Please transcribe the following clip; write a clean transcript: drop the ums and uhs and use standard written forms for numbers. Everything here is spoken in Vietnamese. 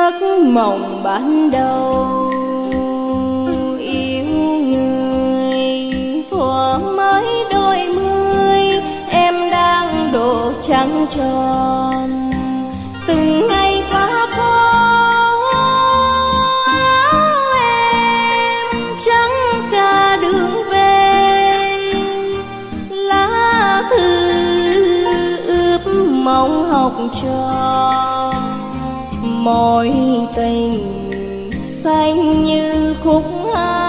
giấc mộng ban đầu yêu người. Thuở mới đôi mươi em đang độ trăng tròn, từng ngày qua phố áo em trắng cả đường về. Lá thư ướp mong học trò, mối tình xanh như khúc hát.